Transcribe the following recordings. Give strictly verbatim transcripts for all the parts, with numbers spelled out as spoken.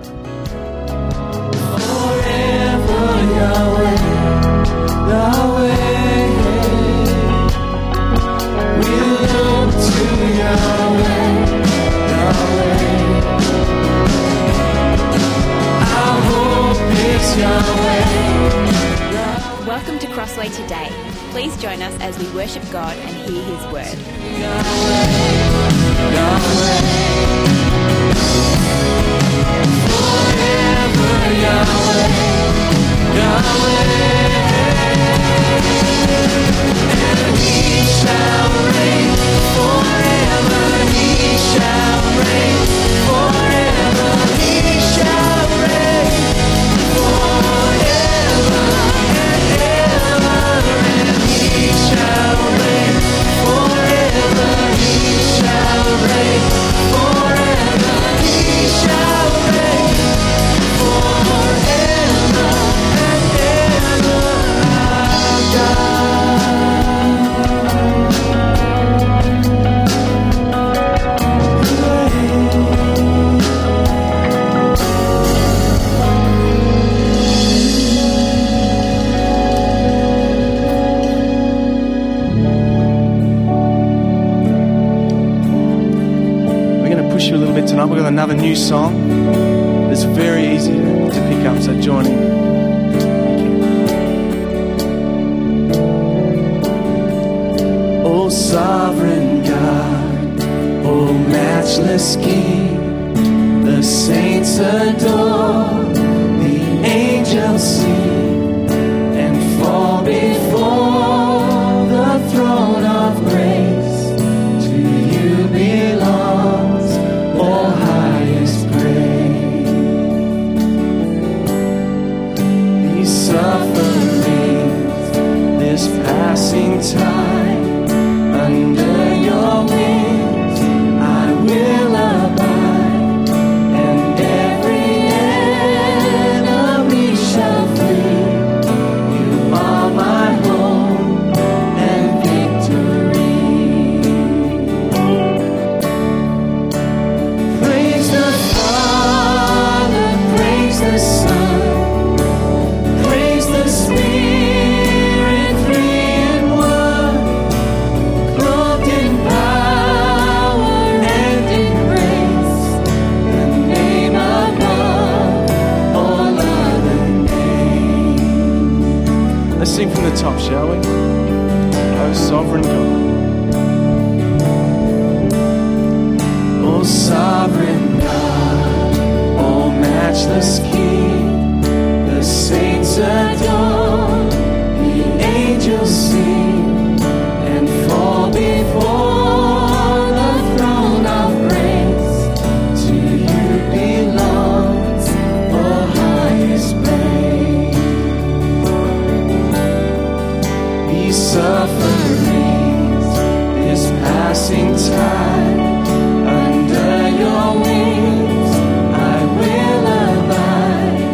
Welcome to Crossway Today. Please join us as we worship God and hear His word. Forever Yahweh, Yahweh, and He shall reign forever. He shall reign forever. He shall reign forever and ever. And He shall reign forever. He shall reign forever. He shall reign forever and ever. Our God. You a little bit tonight. We've got another new song that's very easy to, to pick up, so join in. O sovereign God, O matchless King, the saints adore, the angels sing and fall before the throne of grace. To you belongs all highest praise. These sufferings, this passing time, under your wings I will abide, and every enemy shall flee. You are my hope and victory. Praise the Father, praise the Son, praise the Spirit, three in one, clothed in power and in grace, the name above all other names. Let's sing from the top, shall we? O sovereign God, O sovereign God, O matchless King, the saints adore, the angels sing and fall before the throne of grace. To you belongs all highest praise. These sufferings, this passing time, under your wings I will abide,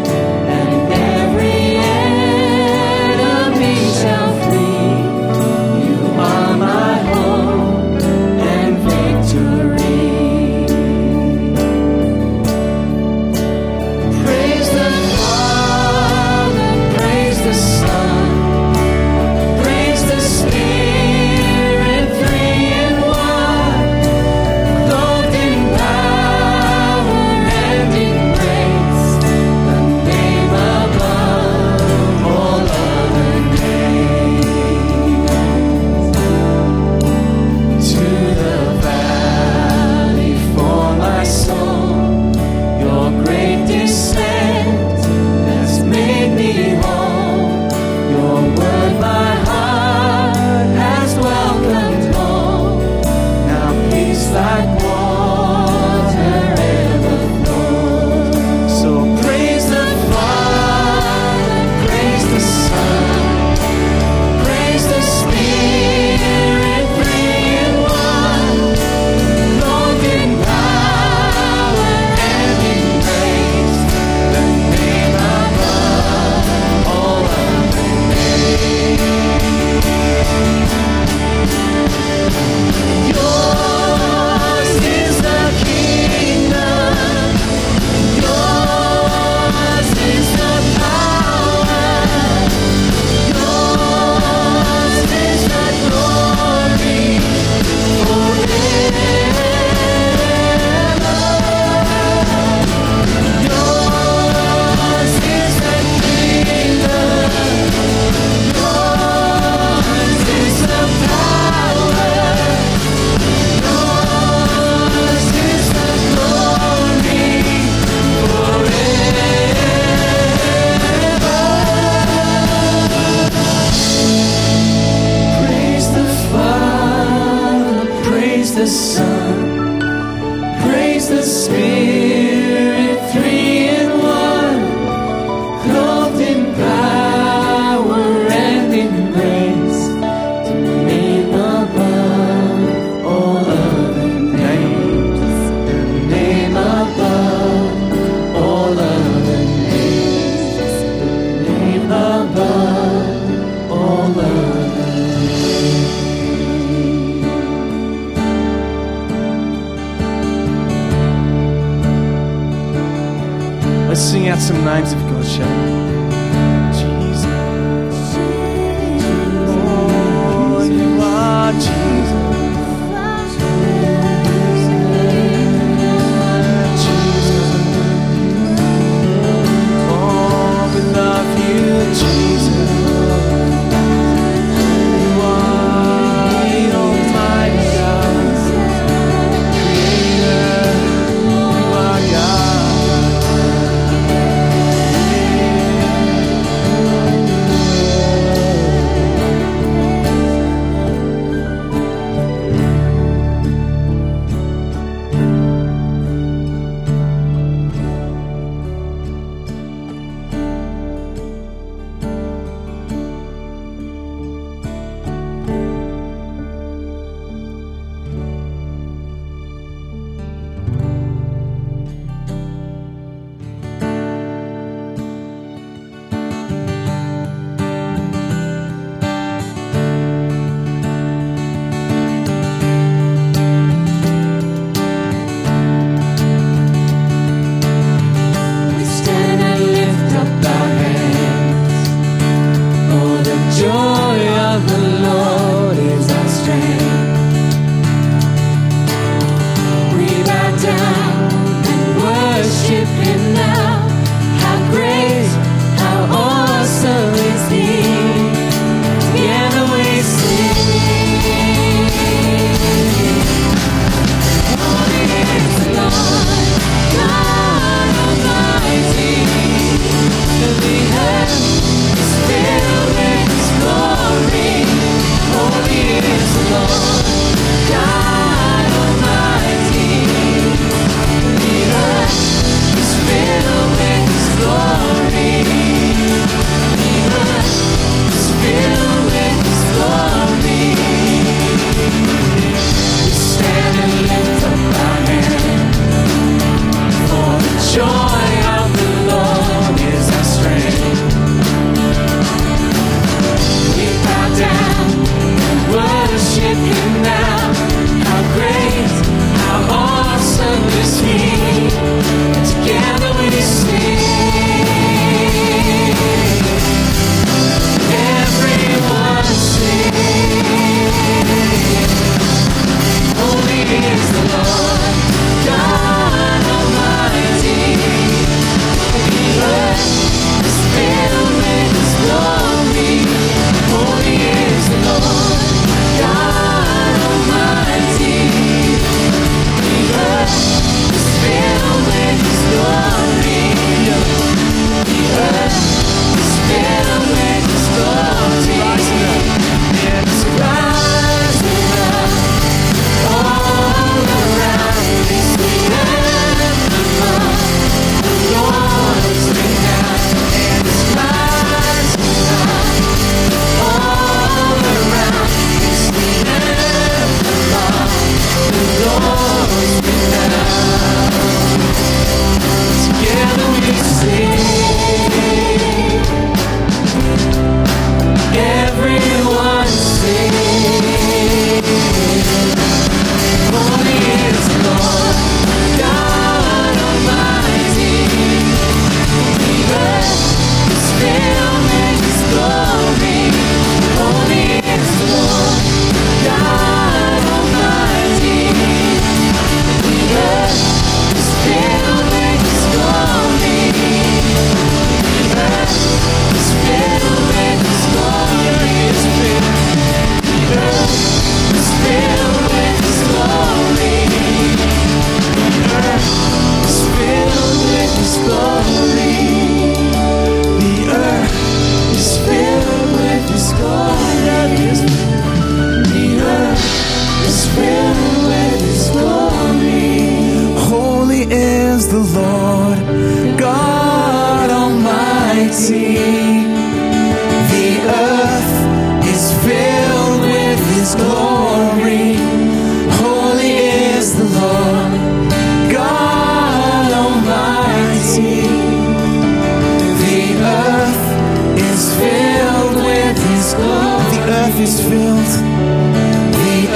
Let's sing out some names of God, shall we? Jesus. Oh, you are Jesus.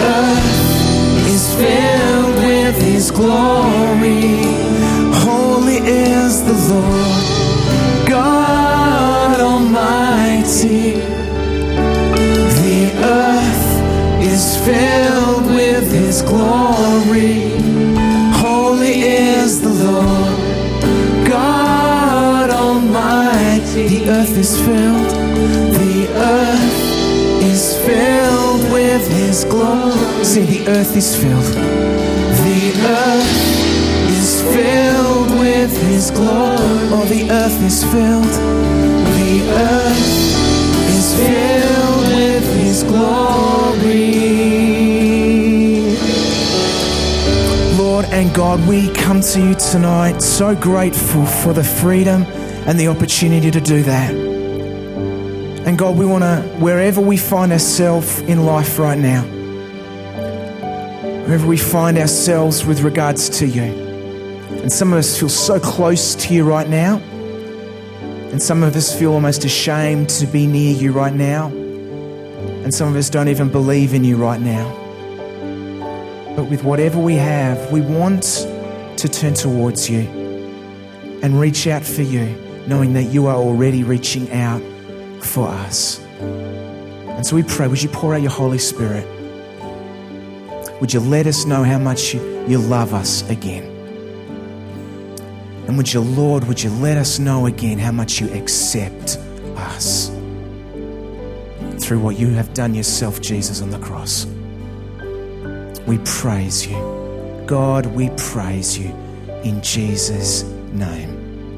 His glory, holy Holy is the Lord, God Almighty. The earth is filled with His glory. Holy is the Lord, God Almighty. The earth is filled, the earth is filled with His glory. Say, the earth is filled. The earth is filled with His glory. Oh, the earth is filled. The earth is filled with His glory. Lord and God, we come to you tonight so grateful for the freedom and the opportunity to do that. And God, we want to, wherever we find ourselves in life right now, wherever we find ourselves with regards to you, and some of us feel so close to you right now, and some of us feel almost ashamed to be near you right now, and some of us don't even believe in you right now. But with whatever we have, we want to turn towards you and reach out for you, knowing that you are already reaching out for us. And so we pray, would you pour out your Holy Spirit? Would you let us know how much you, you love us again? And would you, Lord, would you let us know again how much you accept us through what you have done yourself, Jesus, on the cross? We praise you. God, we praise you in Jesus' name.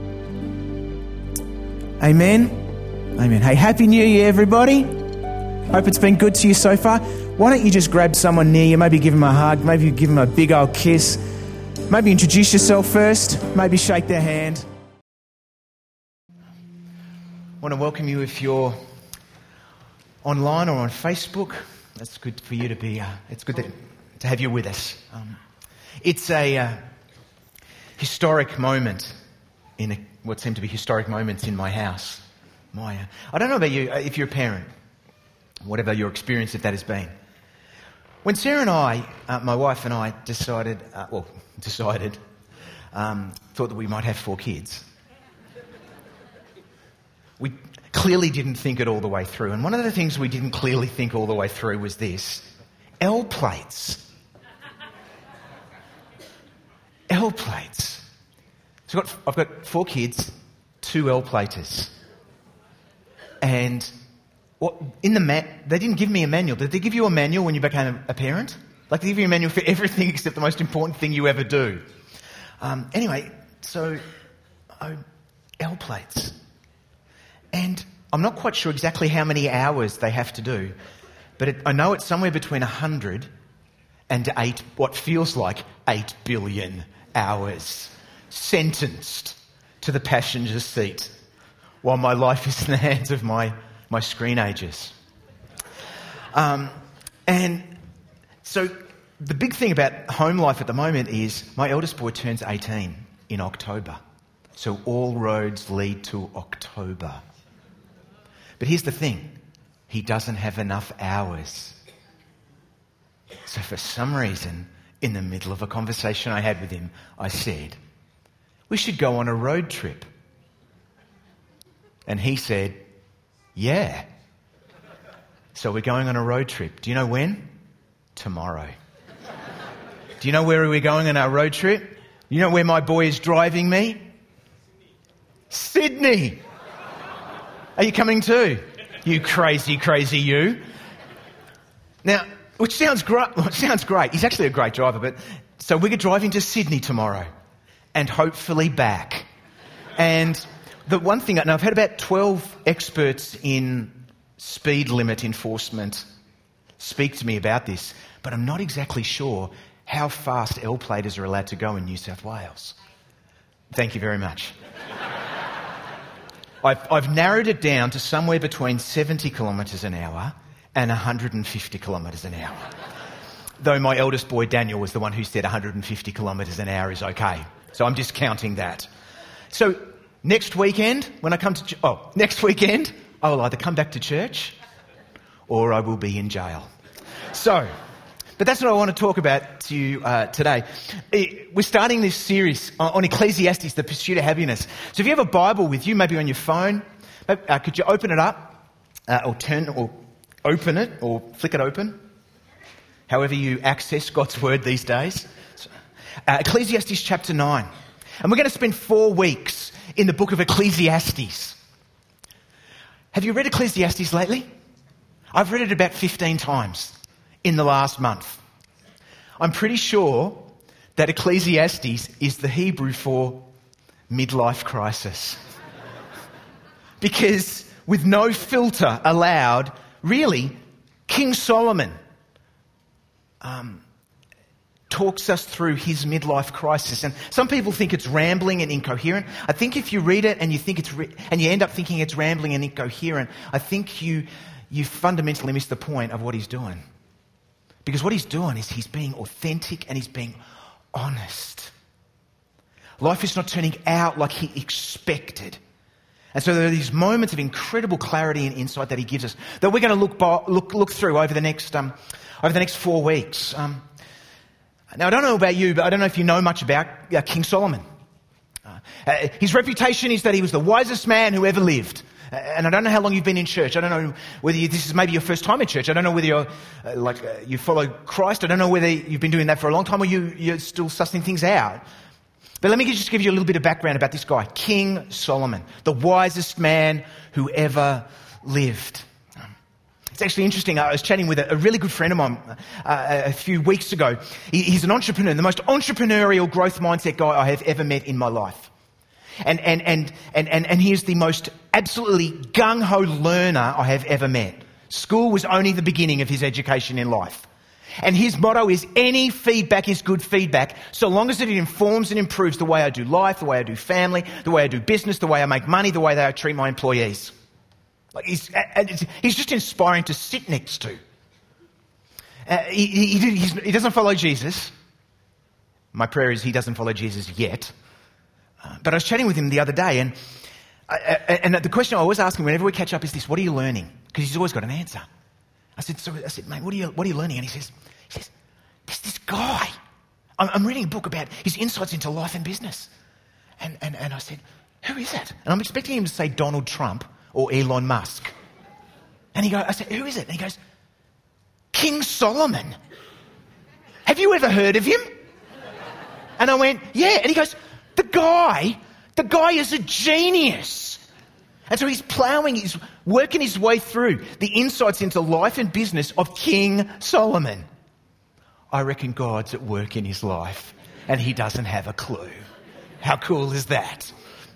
Amen. Amen. Hey, Happy New Year, everybody. Hope it's been good to you so far. Why don't you just grab someone near you, maybe give them a hug, maybe give them a big old kiss, maybe introduce yourself first, maybe shake their hand. I want to welcome you if you're online or on Facebook. That's good for you to be, uh, it's good that, to have you with us. Um, it's a uh, historic moment in a, what seem to be historic moments in my house. My, uh, I don't know about you, uh, if you're a parent, whatever your experience of that has been. When Sarah and I, uh, my wife and I, decided, uh, well, decided, um, thought that we might have four kids, we clearly didn't think it all the way through. And one of the things we didn't clearly think all the way through was this: L plates. L plates. So I've got, I've got four kids, two L platers. And what, in the ma- they didn't give me a manual. Did they give you a manual when you became a, a parent? Like, they give you a manual for everything except the most important thing you ever do. Um, anyway, so oh, L plates. And I'm not quite sure exactly how many hours they have to do, but it, I know it's somewhere between one hundred and eight, what feels like eight billion hours, sentenced to the passenger seat while my life is in the hands of my, my screenagers. Um, and so the big thing about home life at the moment is my eldest boy turns eighteen in October. So all roads lead to October. But here's the thing, he doesn't have enough hours. So for some reason, in the middle of a conversation I had with him, I said, we should go on a road trip. And he said, yeah. So we're going on a road trip. Do you know when? Tomorrow. Do you know where we're going on our road trip? You know where my boy is driving me? Sydney. Are you coming too? You crazy, crazy you. Now, which sounds great. Sounds great. He's actually a great driver, but so we're driving to Sydney tomorrow, and hopefully back. And the one thing, now I've had about twelve experts in speed limit enforcement speak to me about this, but I'm not exactly sure how fast L platers are allowed to go in New South Wales. Thank you very much. I've, I've narrowed it down to somewhere between seventy kilometres an hour and one hundred fifty kilometres an hour. Though my eldest boy, Daniel, was the one who said one hundred fifty kilometres an hour is okay. So I'm discounting that. So next weekend, when I come to... Ch- oh, next weekend, I will either come back to church or I will be in jail. So, But that's what I want to talk about to you uh, today. We're starting this series on Ecclesiastes, the pursuit of happiness. So if you have a Bible with you, maybe on your phone, uh, could you open it up uh, or turn or open it or flick it open? However you access God's word these days. Uh, Ecclesiastes chapter nine. And we're going to spend four weeks in the book of Ecclesiastes. Have you read Ecclesiastes lately? I've read it about fifteen times in the last month. I'm pretty sure that Ecclesiastes is the Hebrew for midlife crisis. Because with no filter allowed, really, King Solomon um, talks us through his midlife crisis. And some people think it's rambling and incoherent. I think if you read it and you think it's re- and you end up thinking it's rambling and incoherent, I think you you fundamentally miss the point of what he's doing. Because what he's doing is he's being authentic and he's being honest. Life is not turning out like he expected. And so there are these moments of incredible clarity and insight that he gives us that we're going to look by, look look through over the next um, over the next four weeks. Um, now I don't know about you, but I don't know if you know much about uh, King Solomon. Uh, uh, his reputation is that he was the wisest man who ever lived. Uh, and I don't know how long you've been in church. I don't know whether you, this is maybe your first time in church. I don't know whether you're uh, like uh, you follow Christ. I don't know whether you've been doing that for a long time or you you're still sussing things out. But let me just give you a little bit of background about this guy, King Solomon, the wisest man who ever lived. It's actually interesting. I was chatting with a really good friend of mine uh, a few weeks ago. He's an entrepreneur, the most entrepreneurial growth mindset guy I have ever met in my life. And and and and and, and he is the most absolutely gung-ho learner I have ever met. School was only the beginning of his education in life. And his motto is, any feedback is good feedback, so long as it informs and improves the way I do life, the way I do family, the way I do business, the way I make money, the way that I treat my employees. Like he's, he's just inspiring to sit next to. Uh, he, he, he's, he doesn't follow Jesus. My prayer is he doesn't follow Jesus yet. Uh, but I was chatting with him the other day, and I, and the question I always ask him whenever we catch up is this: what are you learning? Because he's always got an answer. I said, so I said, mate, what are you, what are you learning? And he says, he says, there's this guy. I'm, I'm reading a book about his insights into life and business. And, and, and I said, who is it? And I'm expecting him to say Donald Trump or Elon Musk. And he goes, I said, who is it? And he goes, King Solomon. Have you ever heard of him? And I went, yeah. And he goes, the guy, the guy is a genius. And so he's ploughing, he's working his way through the insights into life and business of King Solomon. I reckon God's at work in his life and he doesn't have a clue. How cool is that?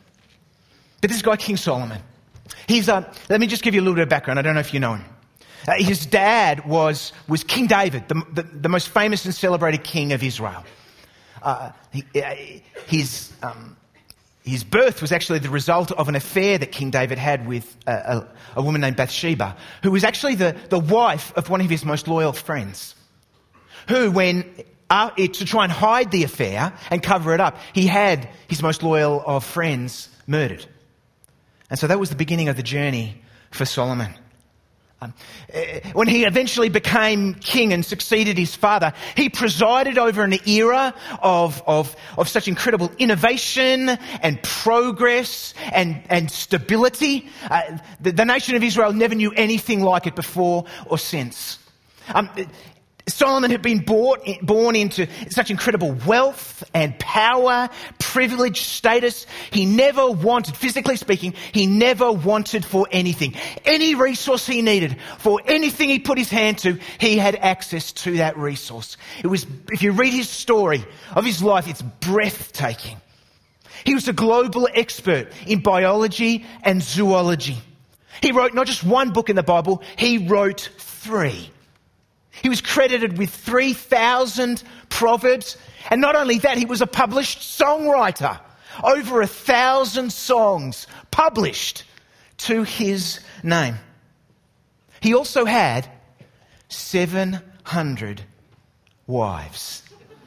But this guy, King Solomon, he's, uh, let me just give you a little bit of background. I don't know if you know him. Uh, his dad was, was King David, the, the, the most famous and celebrated king of Israel. Uh, he, uh, his... Um, His birth was actually the result of an affair that King David had with a, a, a woman named Bathsheba, who was actually the, the wife of one of his most loyal friends, who, when uh, to try and hide the affair and cover it up, he had his most loyal of friends murdered. And so that was the beginning of the journey for Solomon. Um, when he eventually became king and succeeded his father, he presided over an era of, of, of such incredible innovation and progress and, and stability. Uh, the, the nation of Israel never knew anything like it before or since. Um, Solomon had been born, born into such incredible wealth and power, privilege, status. He never wanted, physically speaking, he never wanted for anything. Any resource he needed, for anything he put his hand to, he had access to that resource. It was, if you read his story of his life, it's breathtaking. He was a global expert in biology and zoology. He wrote not just one book in the Bible, he wrote three. He was credited with three thousand proverbs. And not only that, he was a published songwriter. Over a thousand songs published to his name. He also had seven hundred wives.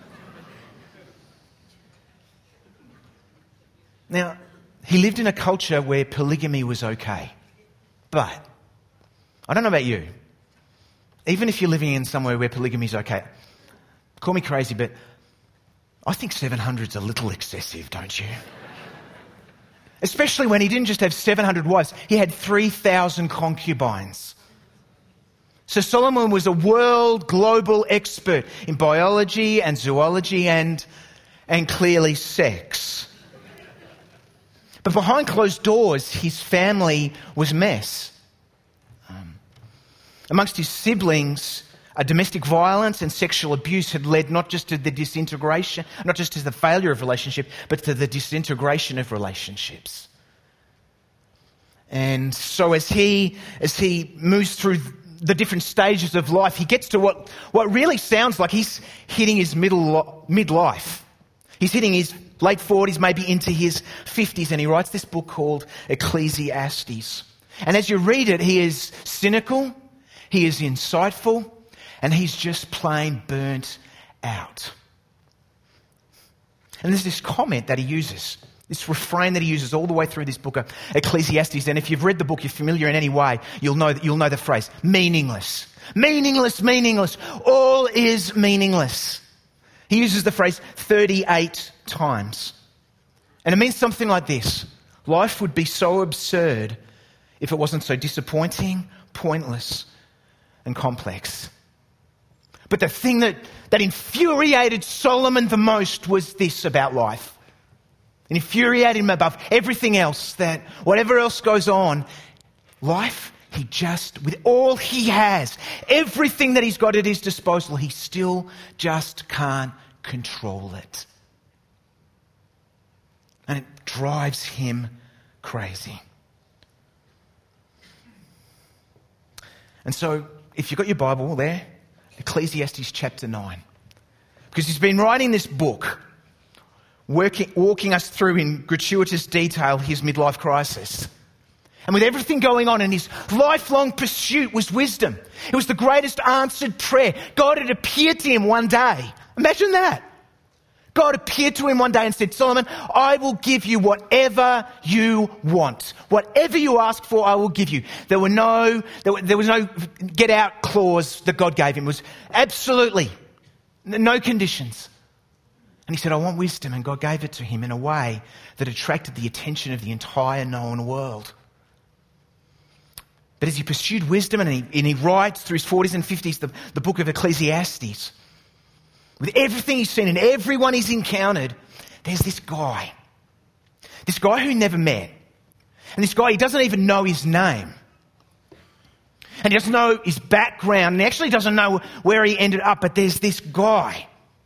Now, he lived in a culture where polygamy was okay. But, I don't know about you, even if you're living in somewhere where polygamy is okay, Call me crazy, but I think seven hundred's a little excessive, don't you? Especially when he didn't just have seven hundred wives, he had three thousand concubines. So Solomon was a world global expert in biology and zoology and, and clearly sex. But behind closed doors, his family was a mess. Um, amongst his siblings, uh, domestic violence and sexual abuse had led not just to the disintegration, not just to the failure of relationship, but to the disintegration of relationships. And so as he, as he moves through the different stages of life, he gets to what, what really sounds like he's hitting his middle midlife. He's hitting his late forties, maybe into his fifties, and he writes this book called Ecclesiastes. And as you read it, he is cynical, he is insightful, and he's just plain burnt out. And there's this comment that he uses, this refrain that he uses all the way through this book of Ecclesiastes. And if you've read the book, you're familiar in any way, you'll know that you'll know the phrase, meaningless. Meaningless, meaningless. All is meaningless. He uses the phrase thirty-eight times. And it means something like this. Life would be so absurd if it wasn't so disappointing, pointless, and complex. But the thing that, that infuriated Solomon the most was this about life. It infuriated him above everything else, that whatever else goes on, life, he just, with all he has, everything that he's got at his disposal, he still just can't control it. And it drives him crazy. And so, if you've got your Bible there, Ecclesiastes chapter nine. Because he's been writing this book, working, walking us through in gratuitous detail his midlife crisis. And with everything going on, and his lifelong pursuit was wisdom. It was the greatest answered prayer. God had appeared to him one day. Imagine that. God appeared to him one day and said, Solomon, I will give you whatever you want. Whatever you ask for, I will give you. There were no, there, were, there was no get out clause that God gave him. It was absolutely no conditions. And he said, I want wisdom. And God gave it to him in a way that attracted the attention of the entire known world. But as he pursued wisdom, and he, and he writes through his forties and fifties the, the book of Ecclesiastes, with everything he's seen and everyone he's encountered, there's this guy. This guy who he never met. And this guy, he doesn't even know his name. And he doesn't know his background. And he actually doesn't know where he ended up. But there's this guy.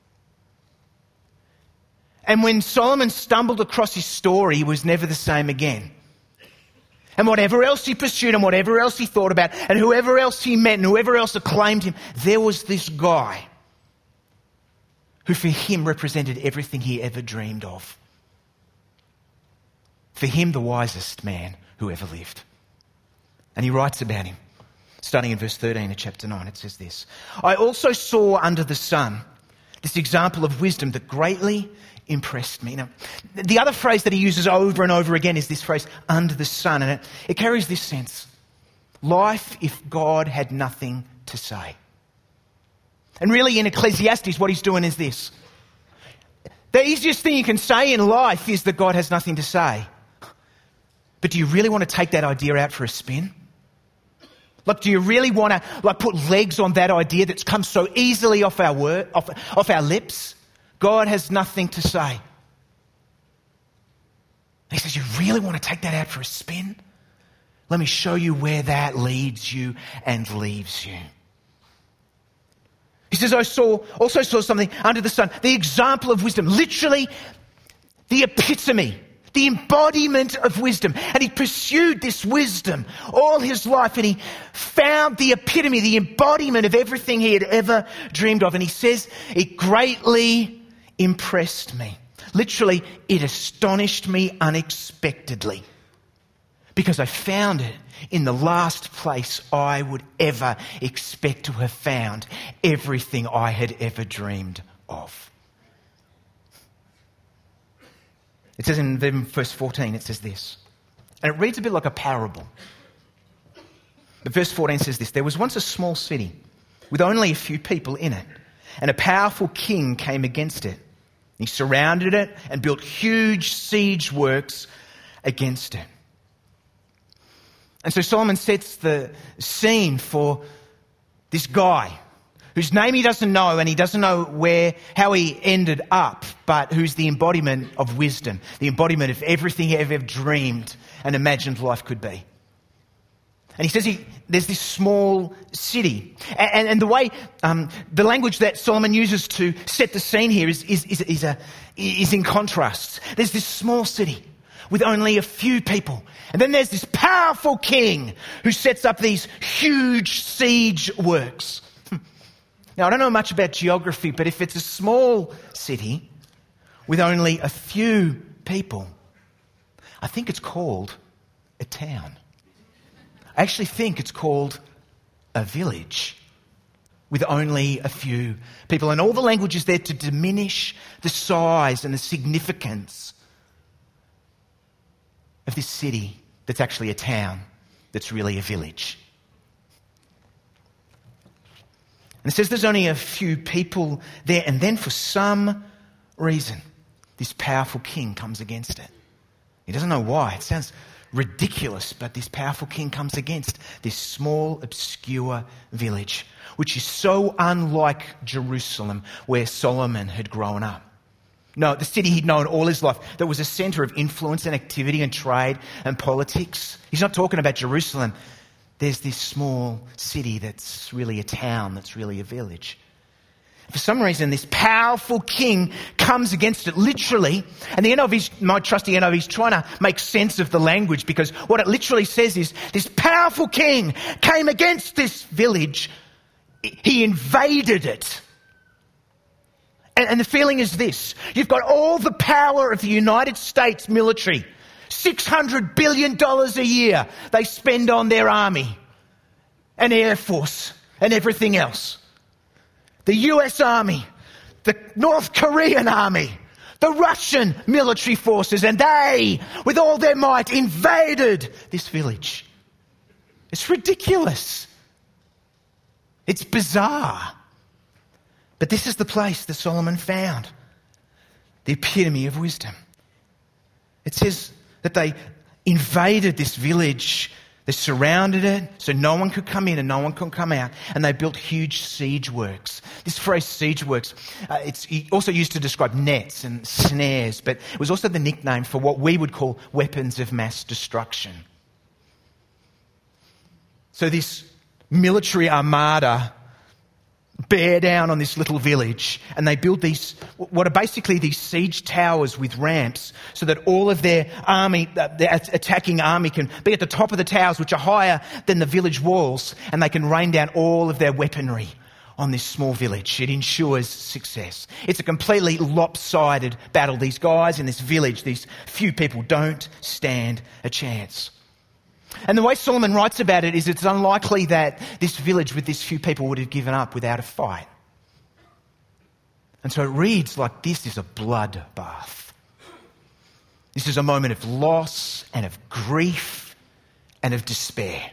And when Solomon stumbled across his story, he was never the same again. And whatever else he pursued and whatever else he thought about and whoever else he met and whoever else acclaimed him, there was this guy who for him represented everything he ever dreamed of. For him, the wisest man who ever lived. And he writes about him. Starting in verse thirteen of chapter nine, it says this. I also saw under the sun this example of wisdom that greatly impressed me. Now, the other phrase that he uses over and over again is this phrase, under the sun. And it, it carries this sense. Life if God had nothing to say. And really in Ecclesiastes, what he's doing is this. The easiest thing you can say in life is that God has nothing to say. But do you really want to take that idea out for a spin? Like, do you really want to like put legs on that idea that's come so easily off our word, off, off our lips? God has nothing to say. And he says, you really want to take that out for a spin? Let me show you where that leads you and leaves you. He says, I saw, also saw something under the sun, the example of wisdom, literally the epitome, the embodiment of wisdom. And he pursued this wisdom all his life, and he found the epitome, the embodiment of everything he had ever dreamed of. And he says, it greatly impressed me. Literally, it astonished me unexpectedly, because I found it in the last place I would ever expect to have found everything I had ever dreamed of. It says in verse fourteen, it says this, and it reads a bit like a parable. But verse fourteen says this, there was once a small city with only a few people in it, and a powerful king came against it. He surrounded it and built huge siege works against it. And so Solomon sets the scene for this guy whose name he doesn't know, and he doesn't know where, how he ended up, but who's the embodiment of wisdom, the embodiment of everything he ever dreamed and imagined life could be. And he says he, there's this small city. And, and, and the way, um, the language that Solomon uses to set the scene here is, is, is, is, a, is in contrast. There's this small city with only a few people. And then there's this powerful king who sets up these huge siege works. Now, I don't know much about geography, but if it's a small city with only a few people, I think it's called a town. I actually think it's called a village with only a few people. And all the language is there to diminish the size and the significance of this city that's actually a town that's really a village. And it says there's only a few people there, and then for some reason, this powerful king comes against it. He doesn't know why. It sounds ridiculous, but this powerful king comes against this small, obscure village, which is so unlike Jerusalem, where Solomon had grown up. No, the city he'd known all his life, that was a centre of influence and activity and trade and politics. He's not talking about Jerusalem. There's this small city that's really a town, that's really a village. For some reason, this powerful king comes against it, literally. And the N I V's, my trusty N I V's trying to make sense of the language, because what it literally says is this powerful king came against this village. He invaded it. And, and the feeling is this. You've got all the power of the United States military. six hundred billion dollars a year they spend on their army and air force and everything else. The U S Army, the North Korean Army, the Russian military forces, and they, with all their might, invaded this village. It's ridiculous. It's bizarre. But this is the place that Solomon found, the epitome of wisdom. It says that they invaded this village. They surrounded it so no one could come in and no one could come out. And they built huge siege works. This phrase siege works, uh, it's also used to describe nets and snares, but it was also the nickname for what we would call weapons of mass destruction. So this military armada bear down on this little village, and they build these, what are basically these siege towers with ramps, so that all of their army, their attacking army, can be at the top of the towers, which are higher than the village walls, and they can rain down all of their weaponry on this small village. It ensures success. It's a completely lopsided battle. These guys in this village, these few people, don't stand a chance. And the way Solomon writes about it is it's unlikely that this village with this few people would have given up without a fight. And so it reads like this is a bloodbath. This is a moment of loss and of grief and of despair.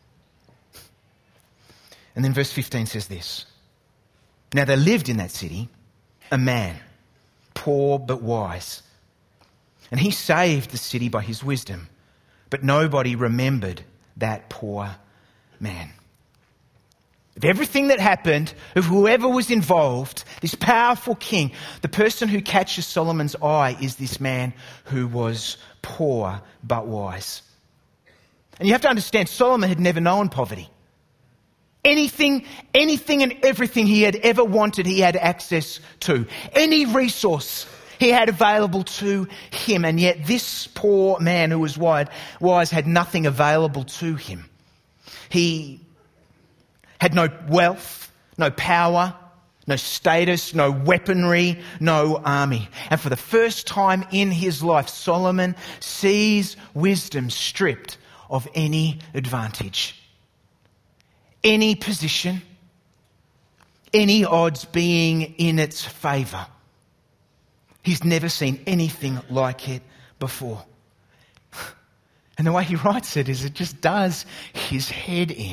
And then verse fifteen says this. Now there lived in that city a man, poor but wise. And he saved the city by his wisdom. But nobody remembered that poor man. Of everything that happened, of whoever was involved, this powerful king, the person who catches Solomon's eye is this man who was poor but wise. And you have to understand, Solomon had never known poverty. Anything, anything and everything he had ever wanted, he had access to. Any resource he had available to him, and yet this poor man who was wise had nothing available to him. He had no wealth, no power, no status, no weaponry, no army. And for the first time in his life, Solomon sees wisdom stripped of any advantage, any position, any odds being in its favour. He's never seen anything like it before. And the way he writes it is it just does his head in.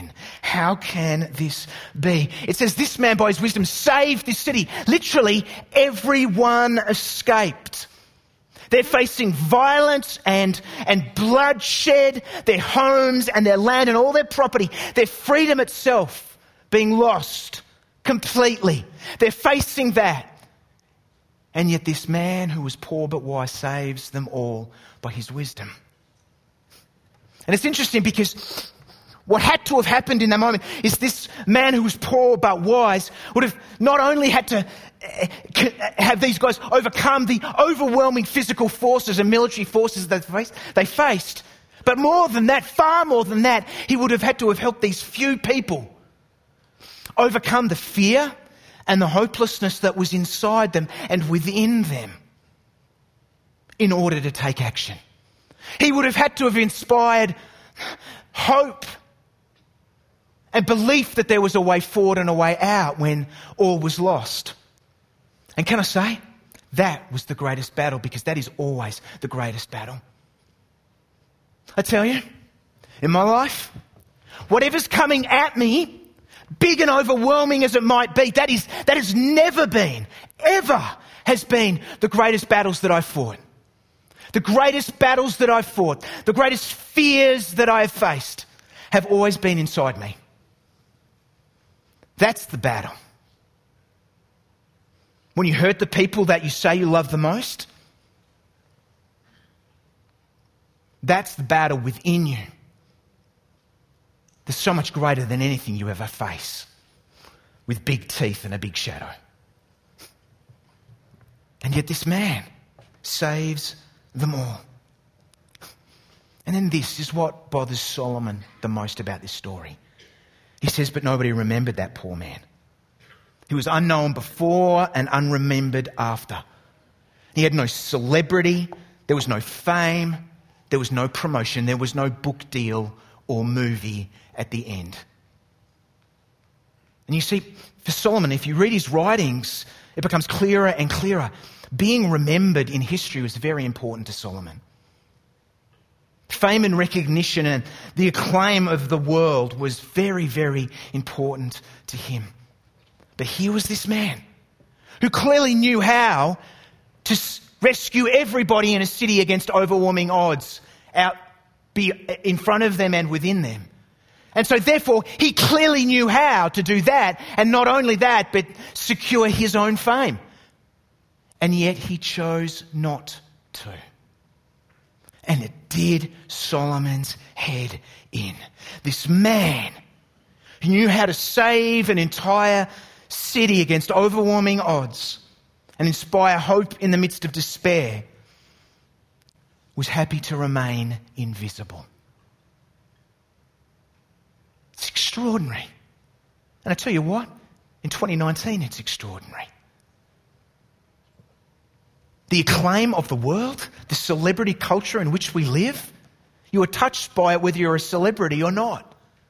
how can this be? It says this man by his wisdom saved this city. Literally everyone escaped. They're facing violence and, and bloodshed, their homes and their land and all their property, their freedom itself being lost completely. They're facing that. And yet this man who was poor but wise saves them all by his wisdom. And it's interesting because what had to have happened in that moment is this man who was poor but wise would have not only had to have these guys overcome the overwhelming physical forces and military forces that they faced, they faced, but more than that, far more than that, he would have had to have helped these few people overcome the fear and the hopelessness that was inside them and within them in order to take action. He would have had to have inspired hope and belief that there was a way forward and a way out when all was lost. And can I say, that was the greatest battle, because that is always the greatest battle. I tell you, in my life, whatever's coming at me, big and overwhelming as it might be, that is that has never been, ever has been the greatest battles that I've fought. The greatest battles that I've fought, the greatest fears that I have faced have always been inside me. That's the battle. When you hurt the people that you say you love the most, that's the battle within you. There's so much greater than anything you ever face, with big teeth and a big shadow. And yet this man saves them all. And then this is what bothers Solomon the most about this story. He says, but nobody remembered that poor man. He was unknown before and unremembered after. He had no celebrity, there was no fame, there was no promotion, there was no book deal or movie at the end. And you see, for Solomon, if you read his writings, it becomes clearer and clearer. Being remembered in history was very important to Solomon. Fame and recognition and the acclaim of the world was very, very important to him. But here was this man who clearly knew how to rescue everybody in a city against overwhelming odds out be in front of them and within them. And so therefore, he clearly knew how to do that, and not only that, but secure his own fame. And yet he chose not to. And it did Solomon's head in. This man who knew how to save an entire city against overwhelming odds and inspire hope in the midst of despair was happy to remain invisible. It's extraordinary. And I tell you what, in twenty nineteen it's extraordinary. The acclaim of the world, the celebrity culture in which we live, you are touched by it whether you're a celebrity or not.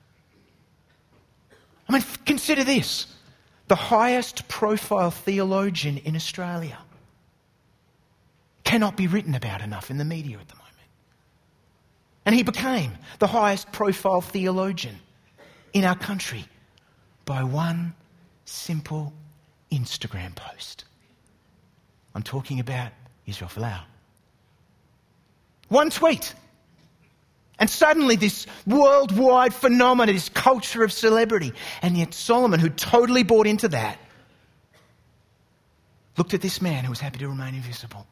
I mean, consider this. The highest profile theologian in Australia cannot be written about enough in the media at the moment. And he became the highest profile theologian in our country by one simple Instagram post. I'm talking about Israel Folau. One tweet. And suddenly this worldwide phenomenon, this culture of celebrity. And yet Solomon, who totally bought into that, looked at this man who was happy to remain invisible.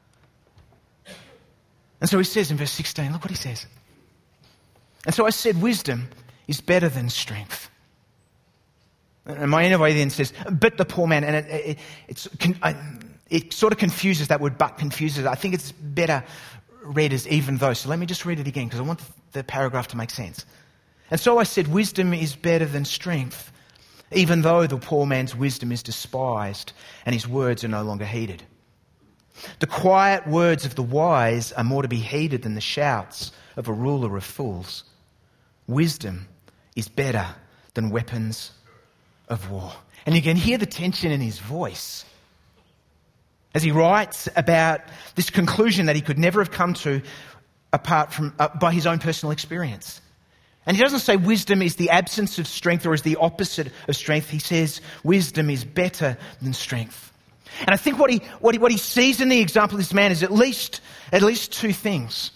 And so he says in verse sixteen, look what he says. And so I said, wisdom is better than strength. And my N I V then says, but the poor man, and it, it, it's, it sort of confuses, that word but confuses. I think it's better read as even though. So let me just read it again because I want the paragraph to make sense. And so I said, wisdom is better than strength, even though the poor man's wisdom is despised and his words are no longer heeded. The quiet words of the wise are more to be heeded than the shouts of a ruler of fools. Wisdom is better than weapons of war. And you can hear the tension in his voice as he writes about this conclusion that he could never have come to apart from uh, by his own personal experience. And he doesn't say wisdom is the absence of strength or is the opposite of strength. He says wisdom is better than strength. And I think what he, what he, what he sees in the example of this man is at least, at least two things.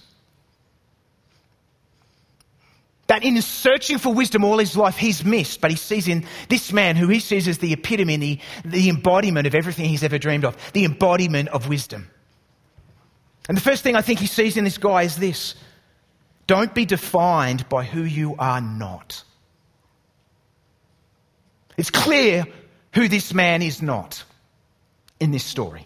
That in searching for wisdom all his life, he's missed. But he sees in this man, who he sees as the epitome, the, the embodiment of everything he's ever dreamed of. The embodiment of wisdom. And the first thing I think he sees in this guy is this. Don't be defined by who you are not. It's clear who this man is not in this story.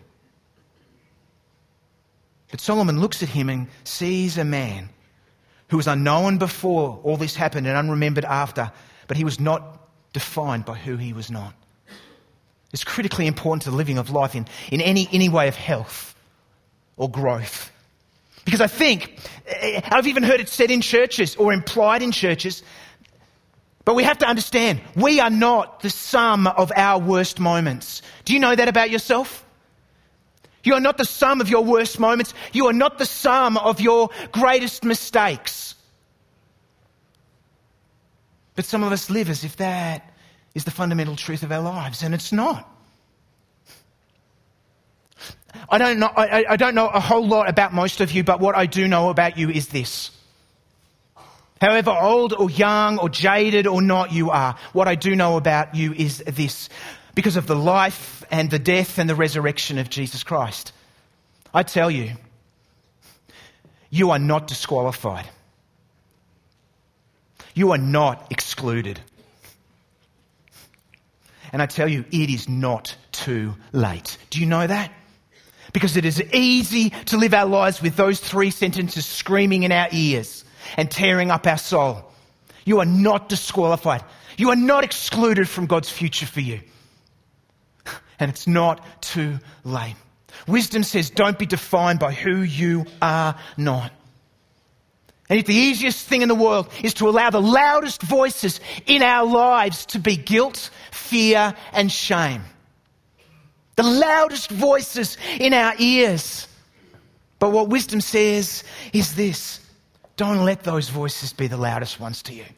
But Solomon looks at him and sees a man who was unknown before all this happened and unremembered after, but he was not defined by who he was not. It's critically important to the living of life in, in any, any way of health or growth. Because I think, I've even heard it said in churches or implied in churches, but we have to understand, we are not the sum of our worst moments. Do you know that about yourself? You are not the sum of your worst moments. You are not the sum of your greatest mistakes. But some of us live as if that is the fundamental truth of our lives, and it's not. I don't know, I, I don't know a whole lot about most of you, but what I do know about you is this. However old or young or jaded or not you are, what I do know about you is this. Because of the life and the death and the resurrection of Jesus Christ, I tell you, you are not disqualified. You are not excluded. And I tell you, it is not too late. Do you know that? Because it is easy to live our lives with those three sentences screaming in our ears and tearing up our soul. You are not disqualified. You are not excluded from God's future for you. And it's not too late. Wisdom says don't be defined by who you are not. And if the easiest thing in the world is to allow the loudest voices in our lives to be guilt, fear and shame. The loudest voices in our ears. But what wisdom says is this. Don't let those voices be the loudest ones to you.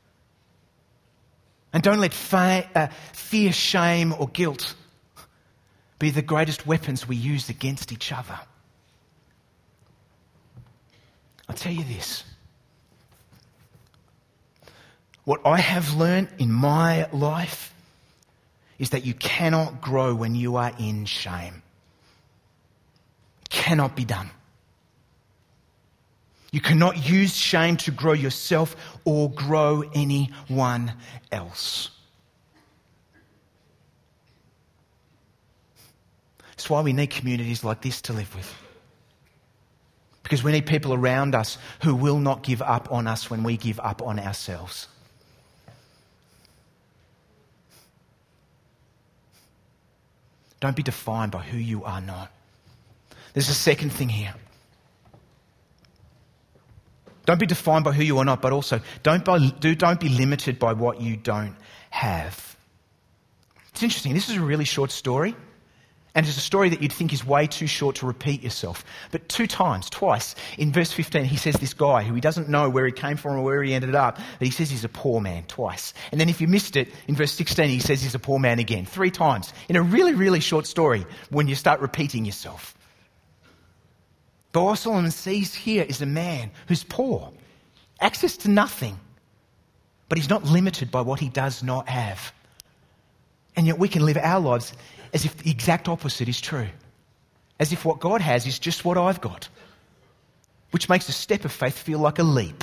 And don't let fa- uh, fear, shame or guilt be the greatest weapons we use against each other. I'll tell you this. What I have learned in my life is that you cannot grow when you are in shame. It cannot be done. You cannot use shame to grow yourself or grow anyone else. That's why we need communities like this to live with. Because we need people around us who will not give up on us when we give up on ourselves. Don't be defined by who you are not. There's a second thing here. Don't be defined by who you are not, but also don't, by, do, don't be limited by what you don't have. It's interesting. This is a really short story. And it's a story that you'd think is way too short to repeat yourself. But two times, twice, in verse fifteen, he says this guy who he doesn't know where he came from or where he ended up, but he says he's a poor man twice. And then if you missed it, in verse sixteen, he says he's a poor man again, three times. In a really, really short story when you start repeating yourself. But what Solomon sees here is a man who's poor, access to nothing, but he's not limited by what he does not have. And yet we can live our lives as if the exact opposite is true. As if what God has is just what I've got. Which makes a step of faith feel like a leap.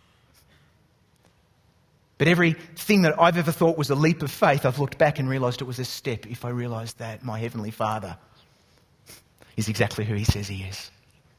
But everything that I've ever thought was a leap of faith, I've looked back and realised it was a step if I realised that my Heavenly Father is exactly who He says He is.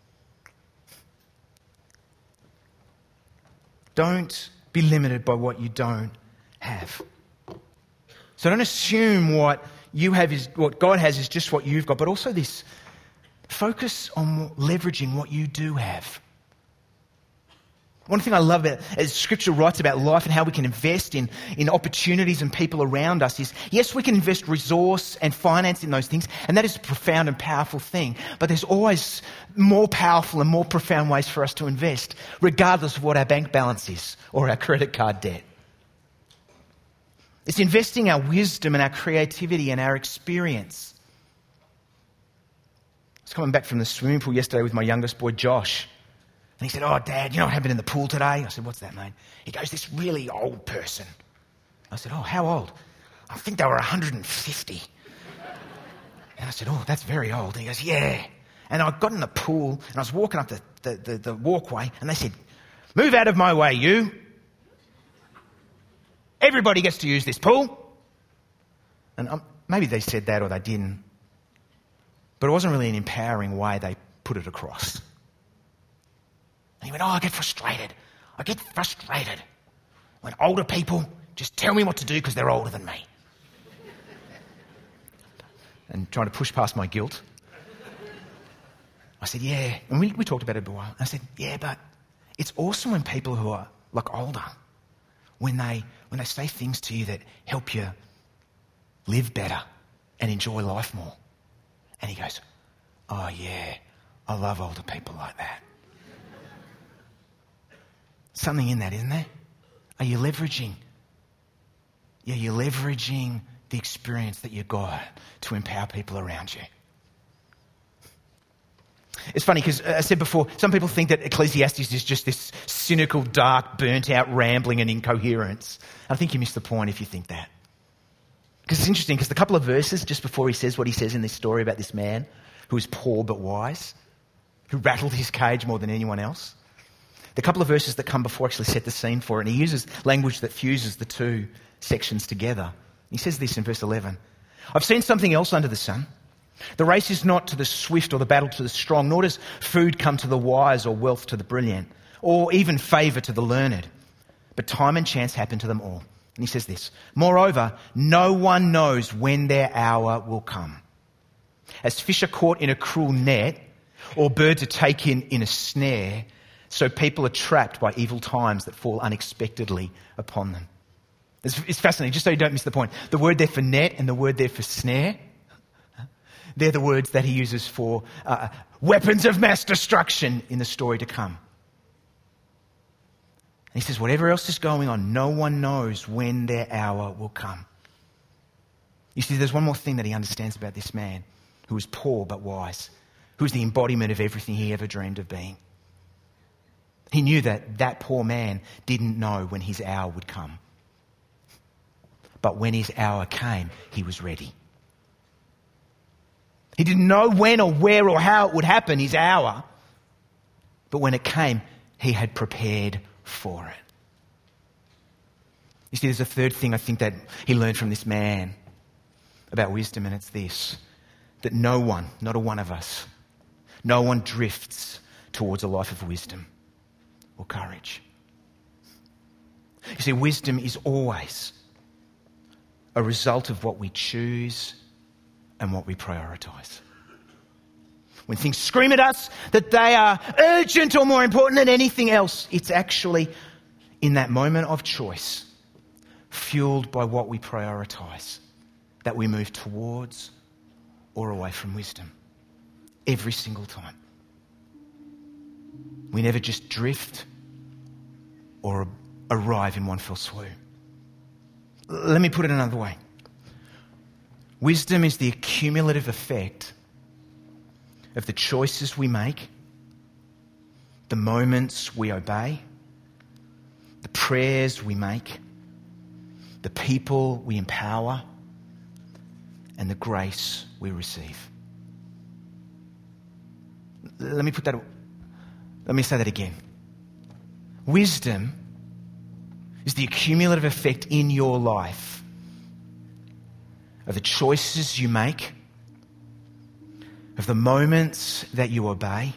Don't be limited by what you don't have. So don't assume what you have is what God has is just what you've got, but also this. Focus on leveraging what you do have. One thing I love about, as Scripture writes about life and how we can invest in, in opportunities and people around us is, yes, we can invest resource and finance in those things, and that is a profound and powerful thing. But there's always more powerful and more profound ways for us to invest, regardless of what our bank balance is or our credit card debt. It's investing our wisdom and our creativity and our experience. I was coming back from the swimming pool yesterday with my youngest boy, Josh. And he said, oh, Dad, you know what happened in the pool today? I said, what's that, mate? He goes, this really old person. I said, oh, how old? I think they were one hundred fifty. And I said, oh, that's very old. And he goes, yeah. And I got in the pool and I was walking up the, the, the, the walkway and they said, move out of my way, you. Everybody gets to use this pool. And um, maybe they said that or they didn't. But it wasn't really an empowering way they put it across. And he went, oh, I get frustrated. I get frustrated when older people just tell me what to do because they're older than me. And trying to push past my guilt. I said, yeah. And we, we talked about it a while. I said, yeah, but it's awesome when people who are like older, when they when they say things to you that help you live better and enjoy life more. And he goes, oh yeah, I love older people like that. Something in that, isn't there? Are you leveraging? Yeah, you're leveraging the experience that you got to empower people around you. It's funny because uh, I said before, some people think that Ecclesiastes is just this cynical, dark, burnt-out rambling and incoherence. I think you miss the point if you think that. Because it's interesting, because the couple of verses just before he says what he says in this story about this man who is poor but wise, who rattled his cage more than anyone else, the couple of verses that come before actually set the scene for it, and he uses language that fuses the two sections together. He says this in verse eleven. I've seen something else under the sun. The race is not to the swift or the battle to the strong, nor does food come to the wise or wealth to the brilliant, or even favour to the learned. But time and chance happen to them all. And he says this, moreover, no one knows when their hour will come. As fish are caught in a cruel net, or birds are taken in a snare, so people are trapped by evil times that fall unexpectedly upon them. It's, it's fascinating, just so you don't miss the point. The word there for net and the word there for snare, they're the words that he uses for uh, weapons of mass destruction in the story to come. And he says, whatever else is going on, no one knows when their hour will come. You see, there's one more thing that he understands about this man who is poor but wise, who is the embodiment of everything he ever dreamed of being. He knew that that poor man didn't know when his hour would come. But when his hour came, he was ready. He didn't know when or where or how it would happen, his hour. But when it came, he had prepared for it. You see, there's a third thing I think that he learned from this man about wisdom, and it's this, that no one, not a one of us, no one drifts towards a life of wisdom or courage. You see, wisdom is always a result of what we choose and what we prioritise. When things scream at us that they are urgent or more important than anything else, it's actually in that moment of choice, fueled by what we prioritise, that we move towards or away from wisdom. Every single time. We never just drift or arrive in one fell swoop. Let me put it another way. Wisdom is the accumulative effect of the choices we make, the moments we obey, the prayers we make, the people we empower, and the grace we receive. Let me put that, let me say that again. Wisdom is the accumulative effect in your life of the choices you make, of the moments that you obey,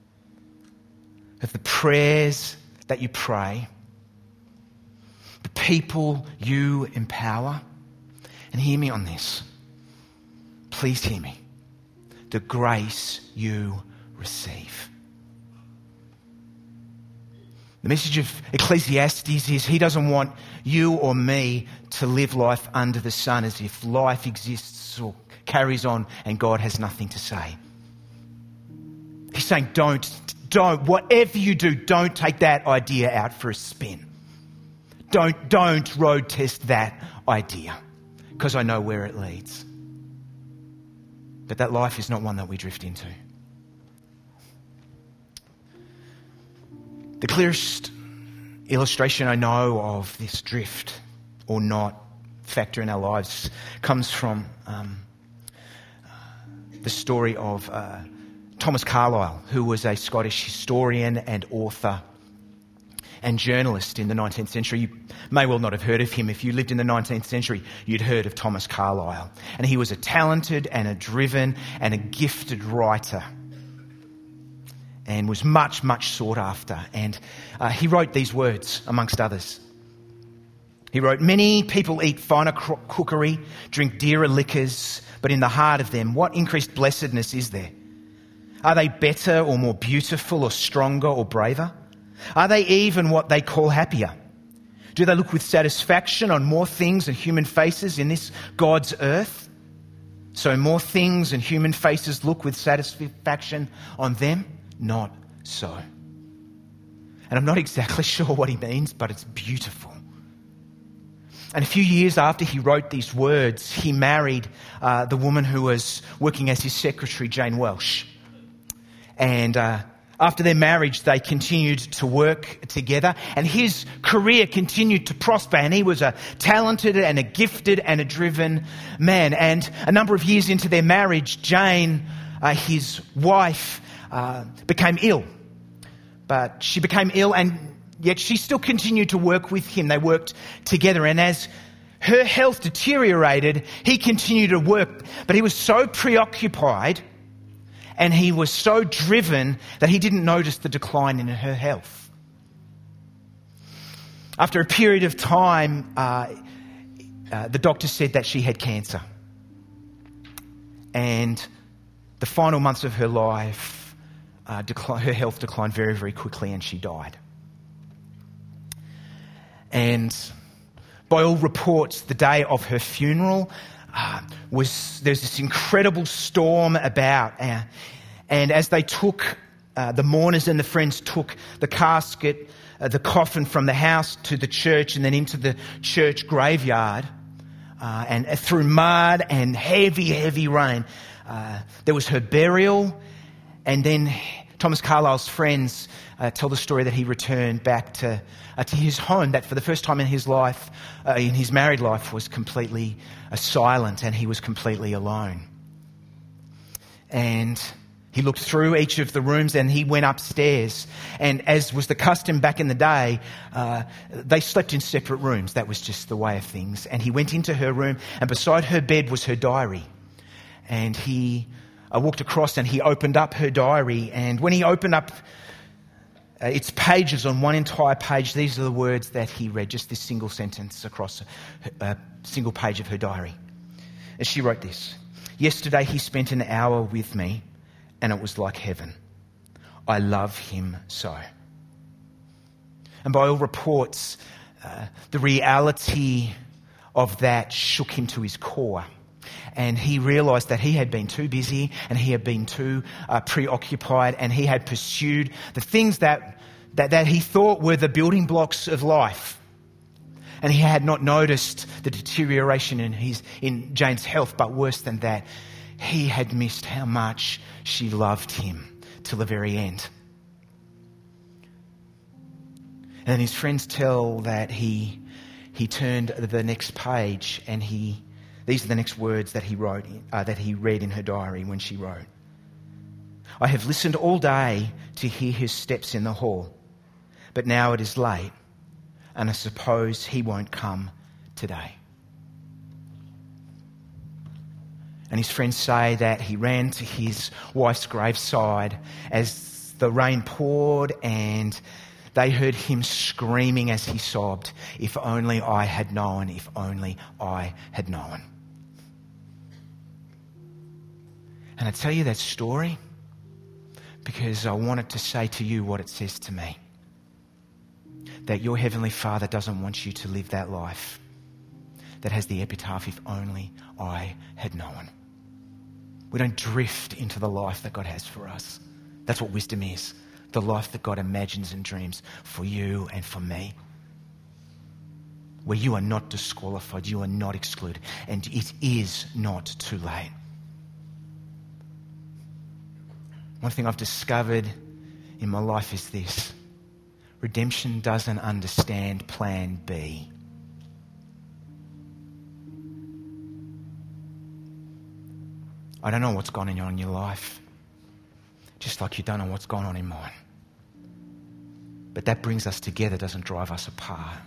of the prayers that you pray, the people you empower. And hear me on this. Please hear me. The grace you receive. The message of Ecclesiastes is he doesn't want you or me to live life under the sun as if life exists or carries on and God has nothing to say. He's saying don't, don't, whatever you do, don't take that idea out for a spin. Don't, don't road test that idea, because I know where it leads. But that life is not one that we drift into. The clearest illustration I know of this drift or not factor in our lives comes from um, uh, the story of uh, Thomas Carlyle, who was a Scottish historian and author and journalist in the nineteenth century. You may well not have heard of him. If you lived in the nineteenth century, you'd heard of Thomas Carlyle. And he was a talented and a driven and a gifted writer, and was much, much sought after. And uh, he wrote these words, amongst others. He wrote, "Many people eat finer cookery, drink dearer liquors, but in the heart of them, what increased blessedness is there? Are they better or more beautiful or stronger or braver? Are they even what they call happier? Do they look with satisfaction on more things and human faces in this God's earth? So more things and human faces look with satisfaction on them? Not so." And I'm not exactly sure what he means, but it's beautiful. And a few years after he wrote these words, he married uh, the woman who was working as his secretary, Jane Welsh. And uh, after their marriage, they continued to work together, and his career continued to prosper, and he was a talented and a gifted and a driven man. And a number of years into their marriage, Jane, uh, his wife, uh, became ill. But she became ill, and yet she still continued to work with him. They worked together, and as her health deteriorated, he continued to work, but he was so preoccupied and he was so driven that he didn't notice the decline in her health. After a period of time, uh, uh, the doctor said that she had cancer. And the final months of her life, uh, decline, her health declined very, very quickly, and she died. And by all reports, the day of her funeral, Uh, was there's this incredible storm about, uh, and as they took uh, the mourners and the friends took the casket, uh, the coffin from the house to the church and then into the church graveyard, uh, and uh, through mud and heavy, heavy rain, uh, there was her burial, and then Thomas Carlyle's friends uh, tell the story that he returned back to uh, to his home, that for the first time in his life, uh, in his married life, was completely uh, silent, and he was completely alone. And he looked through each of the rooms, and he went upstairs. And as was the custom back in the day, uh, they slept in separate rooms. That was just the way of things. And he went into her room, and beside her bed was her diary. And he uh, walked across and he opened up her diary. And when he opened up uh, its pages, on one entire page, these are the words that he read, just this single sentence across a, a single page of her diary. And she wrote this: "Yesterday he spent an hour with me, and it was like heaven. I love him so." And by all reports, uh, the reality of that shook him to his core. And he realised that he had been too busy, and he had been too uh, preoccupied, and he had pursued the things that, that, that he thought were the building blocks of life. And he had not noticed the deterioration in his in Jane's health, but worse than that, he had missed how much she loved him till the very end. And then his friends tell that he he turned the next page, and he these are the next words that he wrote uh, that he read in her diary when she wrote: "I have listened all day to hear his steps in the hall, but now it is late, and I suppose he won't come today." And his friends say that he ran to his wife's graveside as the rain poured, and they heard him screaming as he sobbed, "If only I had known, if only I had known." And I tell you that story because I wanted to say to you what it says to me. that your Heavenly Father doesn't want you to live that life that has the epitaph, if only I had known. We don't drift into the life that God has for us. That's what wisdom is. The life that God imagines and dreams for you and for me. Where you are not disqualified, you are not excluded, and it is not too late. One thing I've discovered in my life is this: redemption doesn't understand plan B. I don't know what's gone on in your life, just like you don't know what's gone on in mine. But that brings us together, doesn't drive us apart.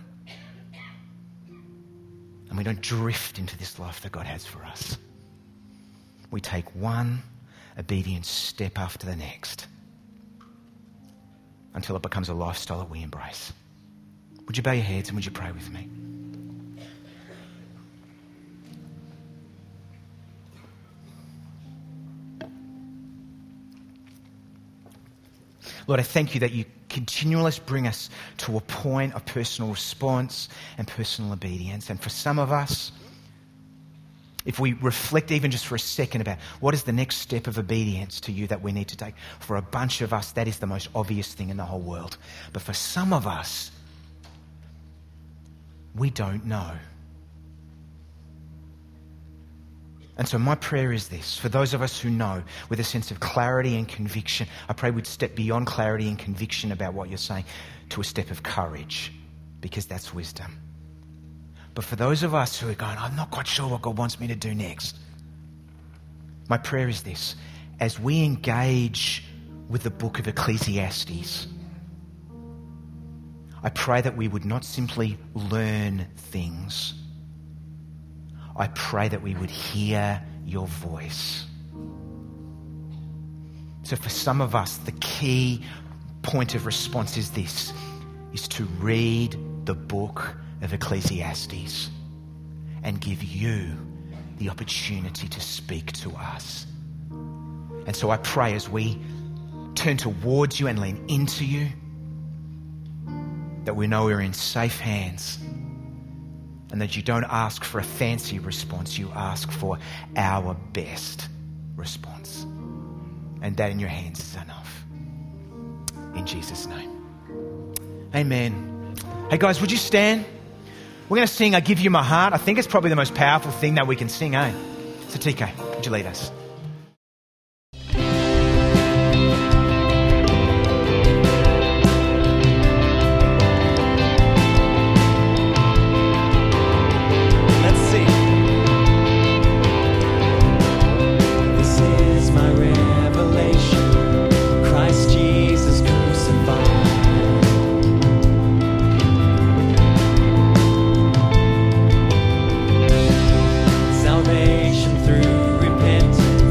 And we don't drift into this life that God has for us. We take one obedient step after the next until it becomes a lifestyle that we embrace. Would you bow your heads and would you pray with me? Lord, I thank you that you continually bring us to a point of personal response and personal obedience. And for some of us, if we reflect even just for a second about what is the next step of obedience to you that we need to take, for a bunch of us, that is the most obvious thing in the whole world. But for some of us, we don't know. And so my prayer is this: for those of us who know with a sense of clarity and conviction, I pray we'd step beyond clarity and conviction about what you're saying to a step of courage, because that's wisdom. But for those of us who are going, I'm not quite sure what God wants me to do next, my prayer is this: as we engage with the book of Ecclesiastes, I pray that we would not simply learn things. I pray that we would hear your voice. So for some of us, the key point of response is this, is to read the book of Ecclesiastes and give you the opportunity to speak to us. And so I pray as we turn towards you and lean into you, that we know we're in safe hands, and that you don't ask for a fancy response, you ask for our best response. And that in your hands is enough. In Jesus' name. Amen. Hey guys, would you stand? We're going to sing I Give You My Heart. I think it's probably the most powerful thing that we can sing, eh? So T K, would you lead us? Salvation through repentance.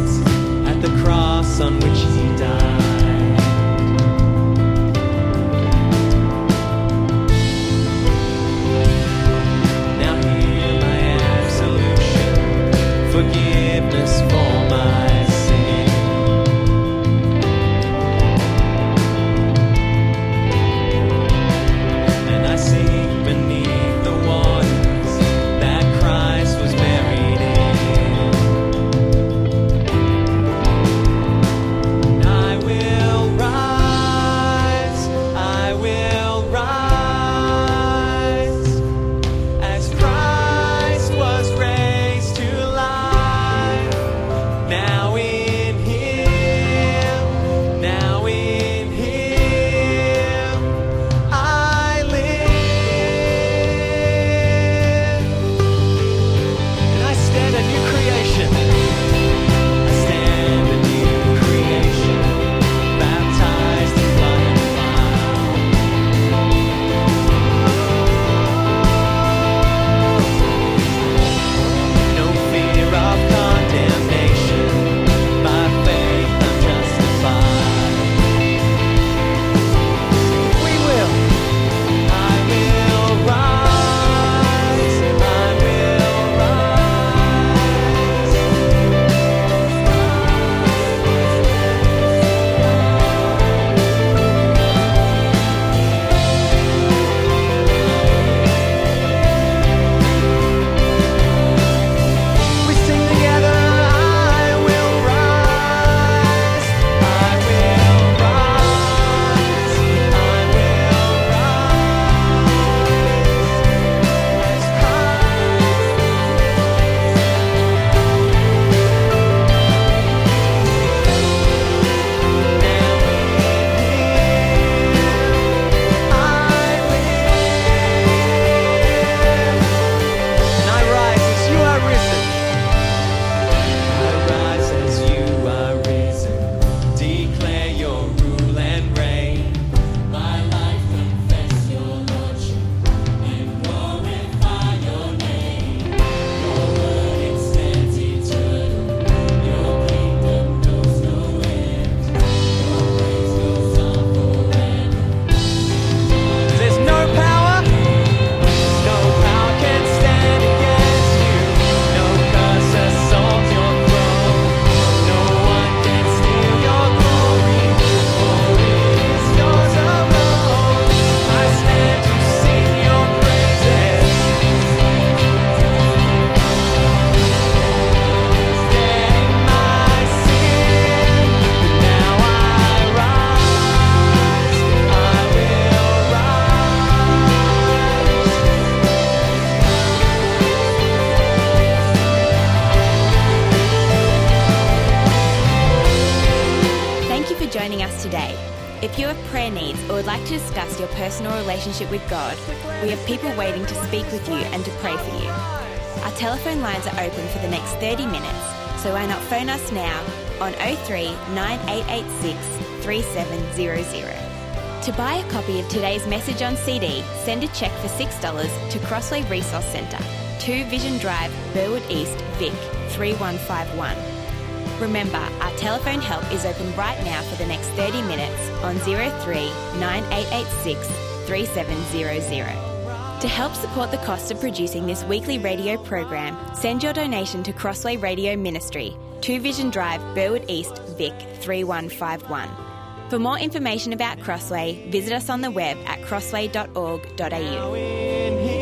If you have prayer needs or would like to discuss your personal relationship with God, we have people waiting to speak with you and to pray for you. Our telephone lines are open for the next thirty minutes, so why not phone us now on oh three nine eight eight six three seven zero zero. To buy a copy of today's message on C D, send a cheque for six dollars to Crossway Resource Centre, two Vision Drive, Burwood East, Vic, three one five one. Remember, our telephone help is open right now for the next thirty minutes on oh three nine eight eight six three seven zero zero. To help support the cost of producing this weekly radio program, send your donation to Crossway Radio Ministry, two Vision Drive, Burwood East, Vic, three one five one. For more information about Crossway, visit us on the web at crossway dot org dot a u.